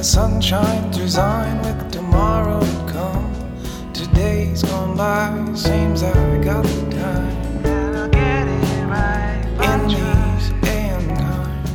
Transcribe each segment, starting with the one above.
sunshine resigned with tomorrow to come. Today's gone by, seems I got the time. And I'll get it right in these AM times.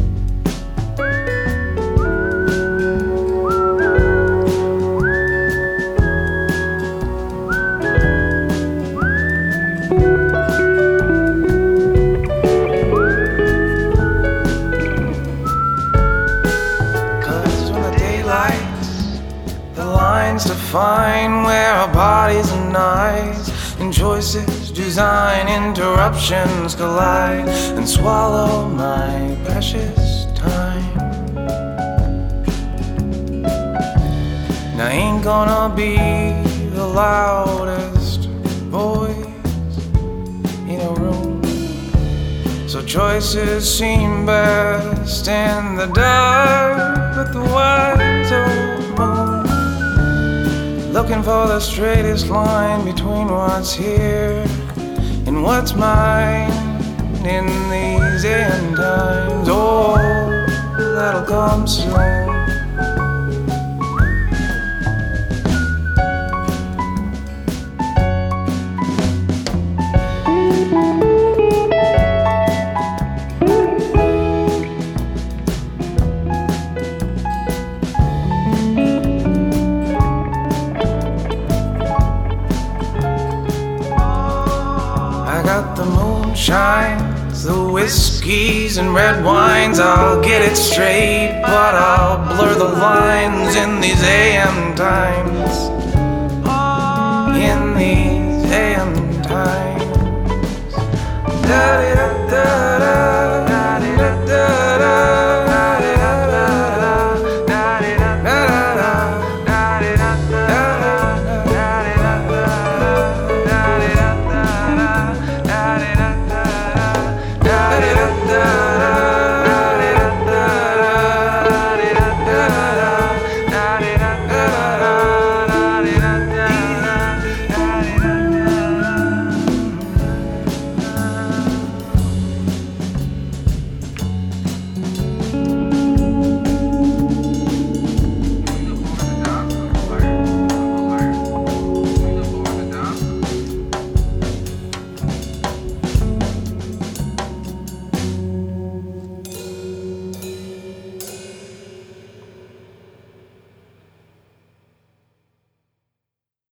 'Cause when the daylight, the lines define where our bodies and eyes and choices design, interruptions collide and swallow my precious time. And I ain't gonna be the loudest voice in a room, so choices seem best in the dark. But the wise old moon, looking for the straightest line between what's here and what's mine in these end times. Oh, that'll come soon. I got the moonshines, the whiskeys and red wines. I'll get it straight, but I'll blur the lines in these AM times.